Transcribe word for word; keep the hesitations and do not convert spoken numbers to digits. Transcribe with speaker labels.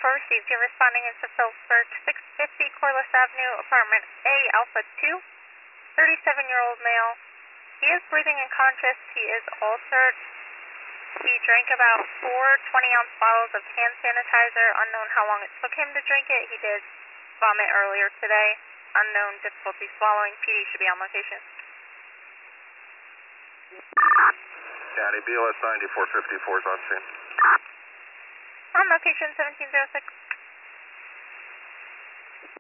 Speaker 1: received. You're responding into Phillipsburg, six fifty Corliss Avenue, apartment A, Alpha two, thirty-seven-year-old male. He is breathing and conscious. He is altered. He drank about four twenty-ounce bottles of hand sanitizer. Unknown how long it took him to drink it. He did vomit earlier today. Unknown difficulty swallowing. P D should be on location.
Speaker 2: County B L S ninety-four fifty-four is on scene.
Speaker 1: On location seventeen oh six.